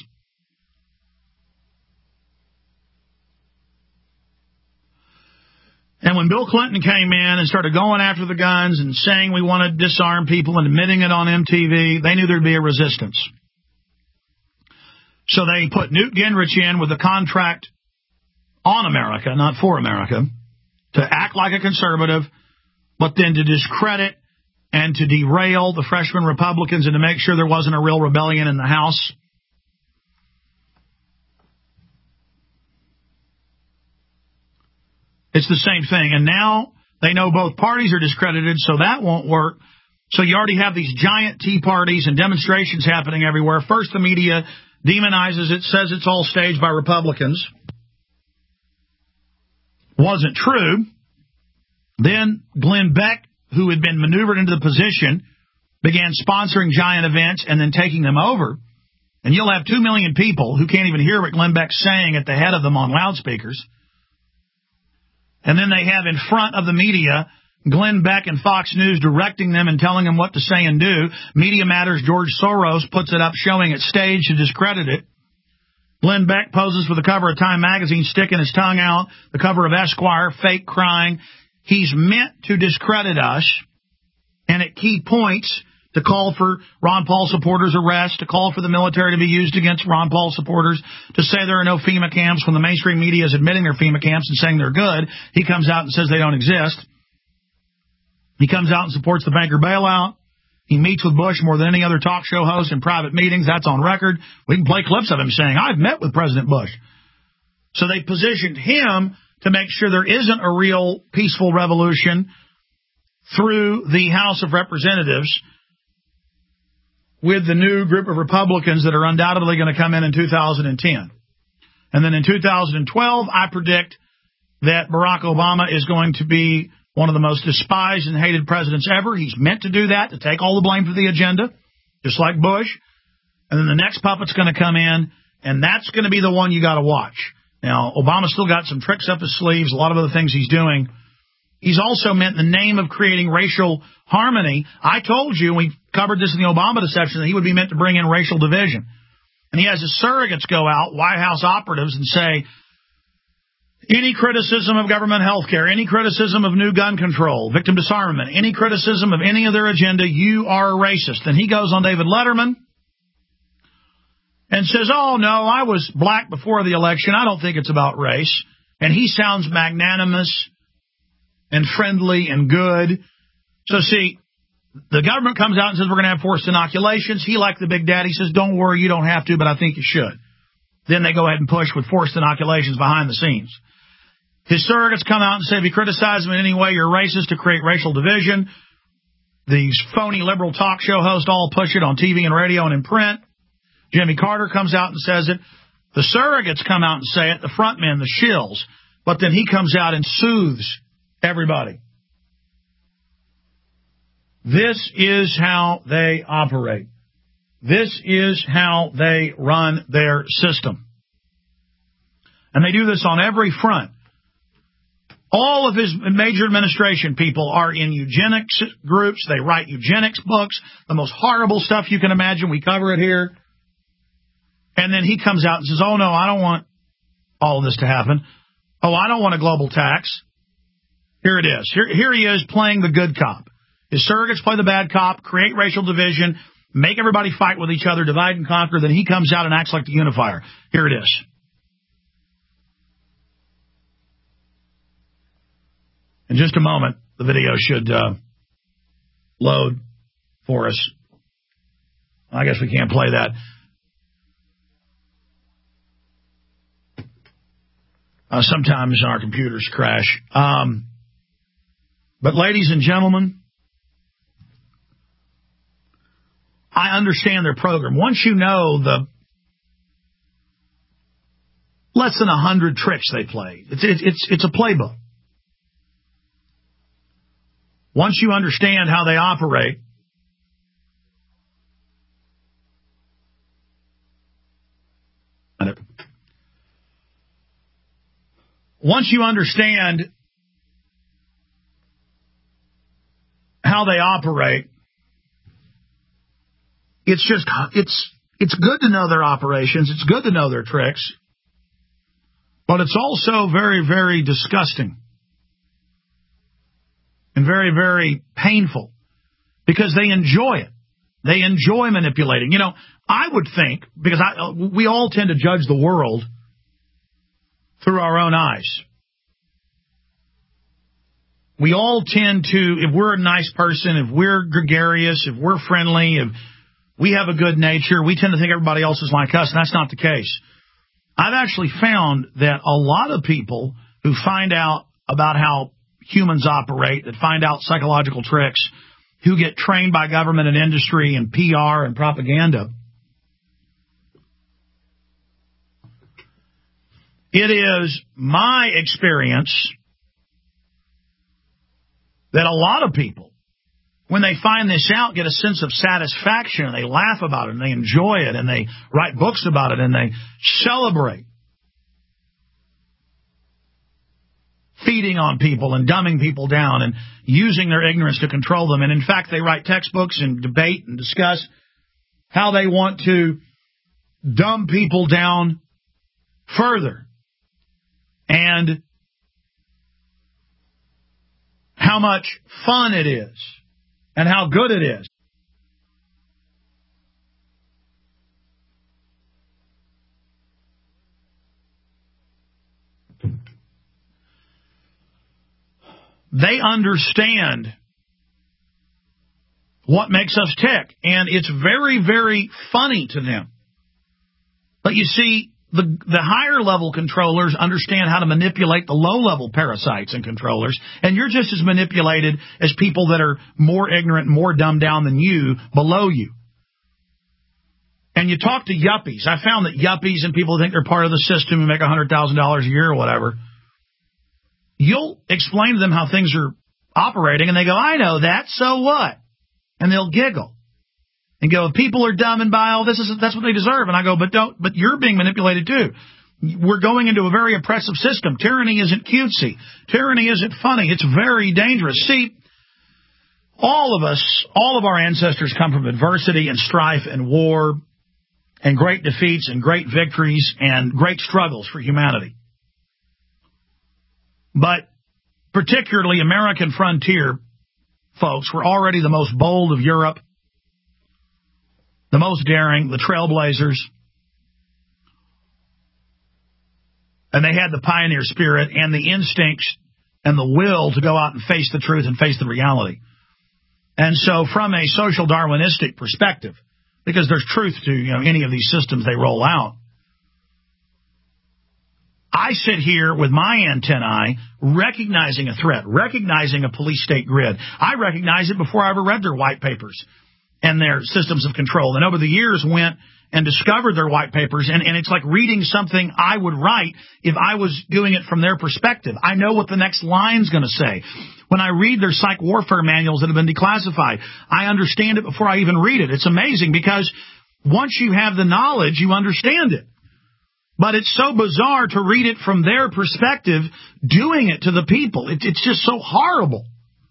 And when Bill Clinton came in and started going after the guns and saying we want to disarm people and admitting it on M T V, they knew there'd be a resistance. So they put Newt Gingrich in with a contract on America, not for America, to act like a conservative, but then to discredit and to derail the freshman Republicans and to make sure there wasn't a real rebellion in the House. It's the same thing. And now they know both parties are discredited, so that won't work. So you already have these giant tea parties and demonstrations happening everywhere. First, the media demonizes it, says it's all staged by Republicans. Wasn't true. Then Glenn Beck, who had been maneuvered into the position, began sponsoring giant events and then taking them over. And you'll have two million people who can't even hear what Glenn Beck's saying at the head of them on loudspeakers. And then they have in front of the media Glenn Beck and Fox News directing them and telling them what to say and do. Media Matters, George Soros puts it up showing it staged to discredit it. Glenn Beck poses for the cover of Time magazine, sticking his tongue out, the cover of Esquire, fake crying. He's meant to discredit us, and at key points to call for Ron Paul supporters' arrest, to call for the military to be used against Ron Paul supporters, to say there are no FEMA camps when the mainstream media is admitting they're FEMA camps and saying they're good. He comes out and says they don't exist. He comes out and supports the banker bailout. He meets with Bush more than any other talk show host in private meetings. That's on record. We can play clips of him saying, I've met with President Bush. So they positioned him to make sure there isn't a real peaceful revolution through the House of Representatives with the new group of Republicans that are undoubtedly going to come in in two thousand ten. And then in two thousand twelve, I predict that Barack Obama is going to be one of the most despised and hated presidents ever. He's meant to do that, to take all the blame for the agenda, just like Bush. And then the next puppet's going to come in, and that's going to be the one you got to watch. Now, Obama's still got some tricks up his sleeves, a lot of other things he's doing. He's also meant in the name of creating racial harmony. I told you, we covered this in the Obama deception, that he would be meant to bring in racial division. And he has his surrogates go out, White House operatives, and say, any criticism of government health care, any criticism of new gun control, victim disarmament, any criticism of any of their agenda, you are a racist. And he goes on David Letterman and says, oh, no, I was black before the election. I don't think it's about race. And he sounds magnanimous and friendly and good. So, see, the government comes out and says we're going to have forced inoculations. He, like the big daddy, says, don't worry, you don't have to, but I think you should. Then they go ahead and push with forced inoculations behind the scenes. His surrogates come out and say, if you criticize him in any way, you're racist, to create racial division. These phony liberal talk show hosts all push it on T V and radio and in print. Jimmy Carter comes out and says it. The surrogates come out and say it, the front men, the shills. But then he comes out and soothes everybody. This is how they operate. This is how they run their system. And they do this on every front. All of his major administration people are in eugenics groups. They write eugenics books, the most horrible stuff you can imagine. We cover it here. And then he comes out and says, oh, no, I don't want all of this to happen. Oh, I don't want a global tax. Here it is. Here, here he is playing the good cop. His surrogates play the bad cop, create racial division, make everybody fight with each other, divide and conquer. Then he comes out and acts like the unifier. Here it is. In just a moment, the video should uh, load for us. I guess we can't play that. Uh, sometimes our computers crash. Um, but ladies and gentlemen, I understand their program. Once you know the less than a hundred tricks they play, it's, it's, it's, it's a playbook. Once you understand how they operate, once you understand how they operate, it's just, it's, it's good to know their operations. It's good to know their tricks. But it's also very, very disgusting. And very, very painful. Because they enjoy it. They enjoy manipulating. You know, I would think, because I, we all tend to judge the world through our own eyes. We all tend to, if we're a nice person, if we're gregarious, if we're friendly, if we have a good nature, we tend to think everybody else is like us, and that's not the case. I've actually found that a lot of people who find out about how humans operate, that find out psychological tricks, who get trained by government and industry and P R and propaganda, it is my experience that a lot of people, when they find this out, get a sense of satisfaction, and they laugh about it, and they enjoy it, and they write books about it, and they celebrate feeding on people and dumbing people down and using their ignorance to control them. And in fact, they write textbooks and debate and discuss how they want to dumb people down further. And how much fun it is. And how good it is. They understand what makes us tick. And it's very, very funny to them. But you see, the, the higher level controllers understand how to manipulate the low level parasites and controllers. And you're just as manipulated as people that are more ignorant, more dumbed down than you, below you. And you talk to yuppies. I found that yuppies and people who think they're part of the system who make one hundred thousand dollars a year or whatever, you'll explain to them how things are operating, and they go, I know that, so what? And they'll giggle. And go, if people are dumb and vile, this is that's what they deserve. And I go, but don't. But you're being manipulated too. We're going into a very oppressive system. Tyranny isn't cutesy. Tyranny isn't funny. It's very dangerous. See, all of us, all of our ancestors come from adversity and strife and war and great defeats and great victories and great struggles for humanity. But particularly American frontier folks were already the most bold of Europe, the most daring, the trailblazers. And they had the pioneer spirit and the instincts and the will to go out and face the truth and face the reality. And so from a social Darwinistic perspective, because there's truth to, you know, any of these systems they roll out, I sit here with my antennae recognizing a threat, recognizing a police state grid. I recognize it before I ever read their white papers and their systems of control. And over the years went and discovered their white papers, and, and it's like reading something I would write if I was doing it from their perspective. I know what the next line's going to say. When I read their psych warfare manuals that have been declassified, I understand it before I even read it. It's amazing because once you have the knowledge, you understand it. But it's so bizarre to read it from their perspective, doing it to the people. It, it's just so horrible.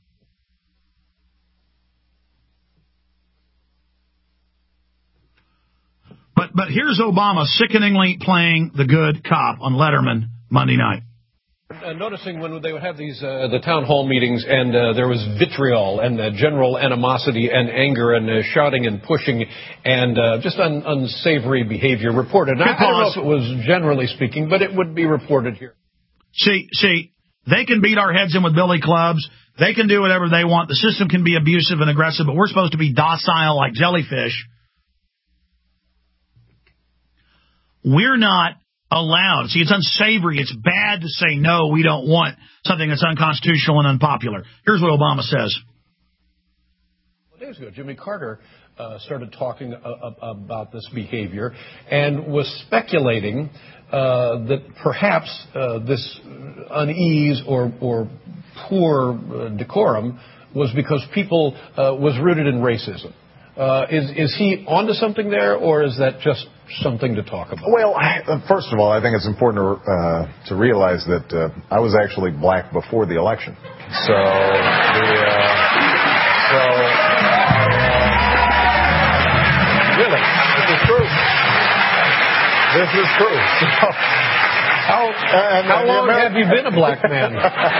But but here's Obama sickeningly playing the good cop on Letterman Monday night. Uh, noticing when they would have these uh, the town hall meetings, and uh, there was vitriol and uh, general animosity and anger and uh, shouting and pushing and uh, just un- unsavory behavior reported. I, I don't know if it was generally speaking, but it would be reported here. See, see, They can beat our heads in with billy clubs. They can do whatever they want. The system can be abusive and aggressive, but we're supposed to be docile like jellyfish. We're not allowed. See, it's unsavory. It's bad to say, no, we don't want something that's unconstitutional and unpopular. Here's what Obama says. Days ago, Jimmy Carter uh, started talking uh, about this behavior and was speculating uh, that perhaps uh, this unease or, or poor uh, decorum was because people uh, was rooted in racism. Uh, is, is he onto something there, or is that just something to talk about? Well, first of all, I think it's important to, uh, to realize that uh, I was actually black before the election. So, the, uh, so. Really, this is true. This is true. So, how and how long American... have you been a black man?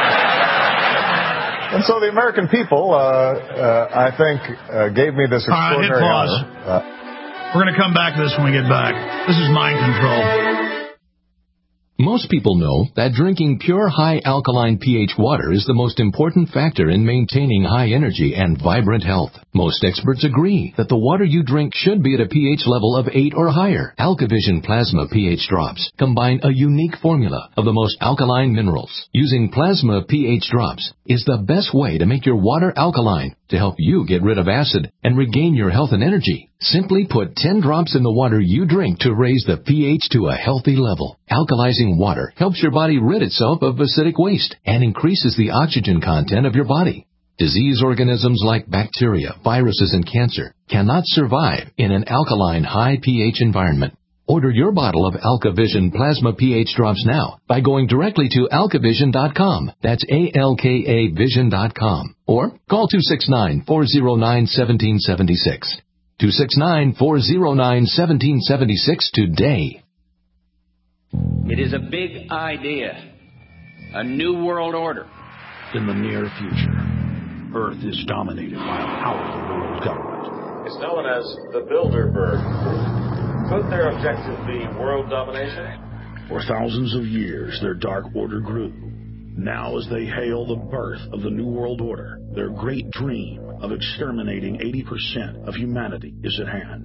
And so the American people, uh, uh, I think, uh, gave me this extraordinary All right, hit pause. honor. Uh, We're going to come back to this when we get back. This is mind control. Most people know that drinking pure high alkaline pH water is the most important factor in maintaining high energy and vibrant health. Most experts agree that the water you drink should be at a pH level of eight or higher. AlkaVision Plasma pH drops combine a unique formula of the most alkaline minerals. Using Plasma pH drops is the best way to make your water alkaline to help you get rid of acid and regain your health and energy. Simply put ten drops in the water you drink to raise the pH to a healthy level. Alkalizing water helps your body rid itself of acidic waste and increases the oxygen content of your body. Disease organisms like bacteria, viruses, and cancer cannot survive in an alkaline high pH environment. Order your bottle of AlkaVision Plasma pH drops now by going directly to alkavision dot com. That's A L K A vision dot com. Or call two six nine, four zero nine, one seven seven six. two six nine, four zero nine, one seven seven six today. It is a big idea. A new world order. In the near future, Earth is dominated by a powerful world government. It's known as the Bilderberg. Could their objective be world domination? For thousands of years, their dark order grew. Now, as they hail the birth of the New World Order, their great dream of exterminating eighty percent of humanity is at hand.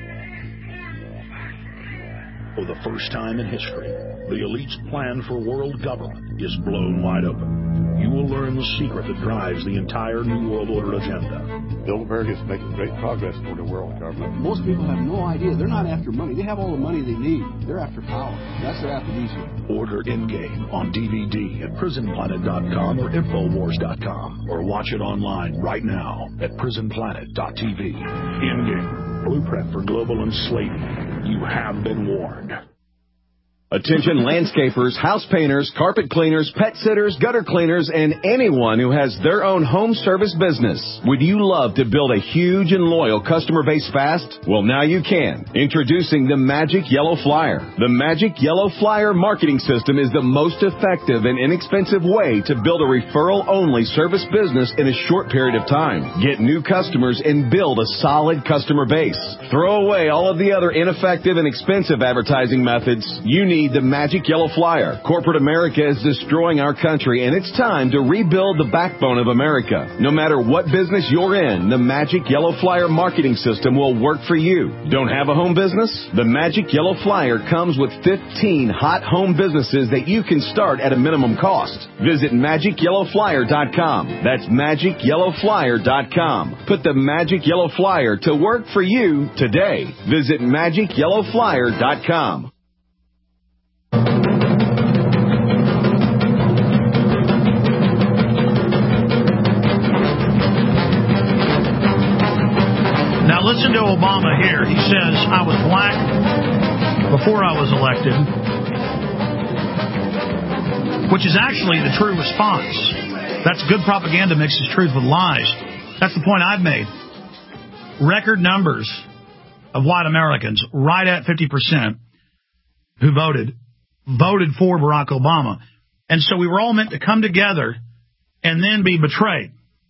For the first time in history, the elite's plan for world government is blown wide open. You will learn the secret that drives the entire New World Order agenda. Bilderberg is making great progress toward a world government. Most people have no idea. They're not after money. They have all the money they need. They're after power. That's their aphrodisiac. Order Endgame on D V D at prison planet dot com or infowars dot com, or watch it online right now at prison planet dot t v. Endgame, blueprint for global enslavement. You have been warned. Attention landscapers, house painters, carpet cleaners, pet sitters, gutter cleaners, and anyone who has their own home service business. Would you love to build a huge and loyal customer base fast? Well, now you can. Introducing the Magic Yellow Flyer. The Magic Yellow Flyer marketing system is the most effective and inexpensive way to build a referral-only service business in a short period of time. Get new customers and build a solid customer base. Throw away all of the other ineffective and expensive advertising methods. You need the Magic Yellow Flyer. Corporate America is destroying our country, and it's time to rebuild the backbone of America. No matter what business you're in, the Magic Yellow Flyer marketing system will work for you. Don't have a home business? The Magic Yellow Flyer comes with fifteen hot home businesses that you can start at a minimum cost. Visit magic yellow flyer dot com. That's magic yellow flyer dot com. Put the Magic Yellow Flyer to work for you today. Visit magic yellow flyer dot com. Now listen to Obama here. He says, I was black before I was elected, which is actually the true response. That's good propaganda mixes truth with lies. That's the point I've made. Record numbers of white Americans, right at fifty percent, who voted, voted for Barack Obama. And so we were all meant to come together and then be betrayed.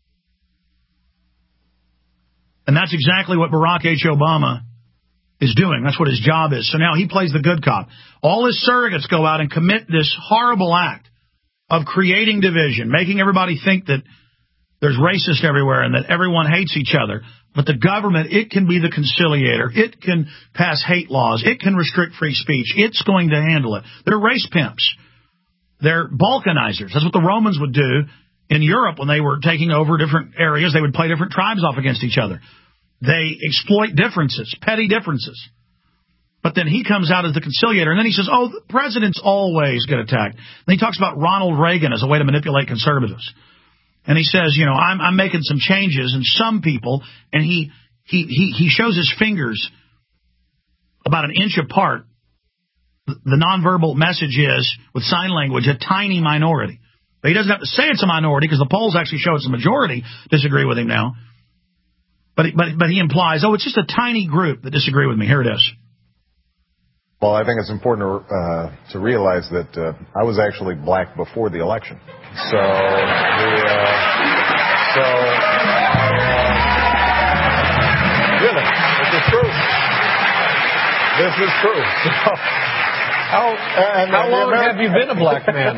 And that's exactly what Barack H. Obama is doing. That's what his job is. So now he plays the good cop. All his surrogates go out and commit this horrible act of creating division, making everybody think that there's racists everywhere and that everyone hates each other. But the government, it can be the conciliator. It can pass hate laws. It can restrict free speech. It's going to handle it. They're race pimps. They're balkanizers. That's what the Romans would do in Europe when they were taking over different areas. They would play different tribes off against each other. They exploit differences, petty differences. But then he comes out as the conciliator, and then he says, oh, the presidents always get attacked. Then he talks about Ronald Reagan as a way to manipulate conservatives. And he says, you know, I'm, I'm making some changes, and some people, and he, he, he, he shows his fingers about an inch apart. The nonverbal message is, with sign language, a tiny minority. But he doesn't have to say it's a minority, because the polls actually show it's a majority disagree with him now. But, but, but he implies, oh, it's just a tiny group that disagree with me. Here it is. Well, I think it's important to, uh, to realize that uh, I was actually black before the election. So, the, uh, so, uh, really, this is true. This is true. So, how, and, how and long American, have you been a black man?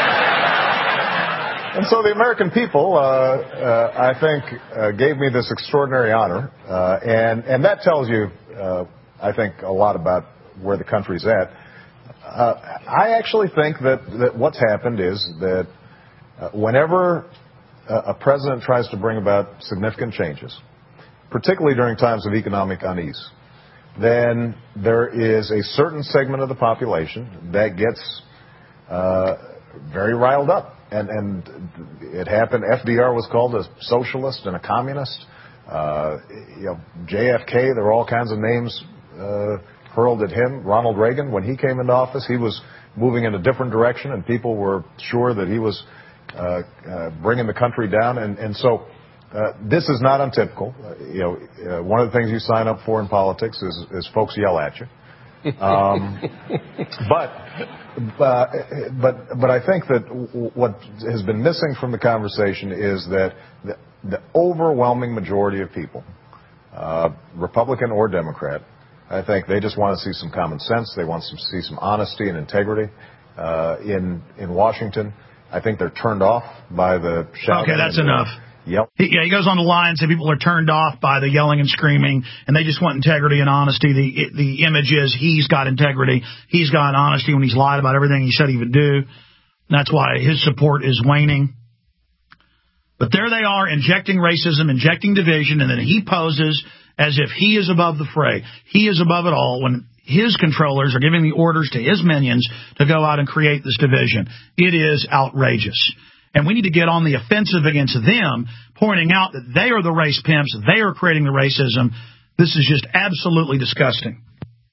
And so the American people, uh, uh, I think, uh, gave me this extraordinary honor, uh, and and that tells you, uh, I think, a lot about where the country's at. Uh, I actually think that, that what's happened is that uh, whenever a, a president tries to bring about significant changes, particularly during times of economic unease, then there is a certain segment of the population that gets uh, very riled up. And, and it happened. F D R was called a socialist and a communist. Uh, you know, J F K, there were all kinds of names uh, hurled at him. Ronald Reagan, when he came into office, he was moving in a different direction, and people were sure that he was uh, uh, bringing the country down. And, and so uh, this is not untypical. Uh, you know, uh, one of the things you sign up for in politics is, is folks yell at you. Um, but, uh, but, but I think that w- what has been missing from the conversation is that the, the overwhelming majority of people, uh, Republican or Democrat, I think they just want to see some common sense. They want to see some honesty and integrity uh, in in Washington. I think they're turned off by the shouting. Okay, that's enough. Yep. He, yeah, he goes on the line and says people are turned off by the yelling and screaming, and they just want integrity and honesty. The the image is he's got integrity. He's got honesty when he's lied about everything he said he would do. That's why his support is waning. But there they are, injecting racism, injecting division, and then he poses as if he is above the fray. He is above it all when his controllers are giving the orders to his minions to go out and create this division. It is outrageous. And we need to get on the offensive against them, pointing out that they are the race pimps, they are creating the racism. This is just absolutely disgusting.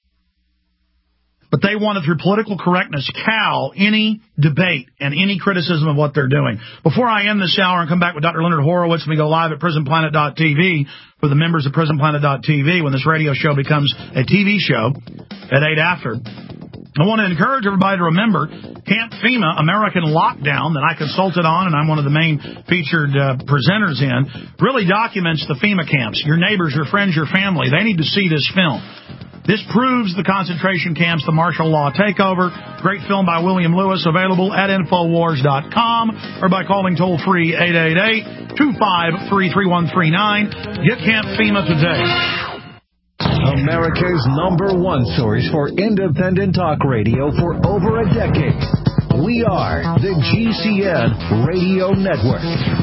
But they want to, through political correctness, cow any debate and any criticism of what they're doing. Before I end this hour and come back with Doctor Leonard Horowitz, we go live at prison planet dot t v for the members of prison planet dot t v when this radio show becomes a T V show at eight after. I want to encourage everybody to remember Camp FEMA, American Lockdown, that I consulted on, and I'm one of the main featured uh, presenters in, really documents the FEMA camps. Your neighbors, your friends, your family, they need to see this film. This proves the concentration camps, the martial law takeover. Great film by William Lewis, available at Infowars dot com or by calling toll-free eight eight eight, two five three, three one three nine. Get Camp FEMA today. America's number one source for independent talk radio for over a decade. We are the G C N Radio Network.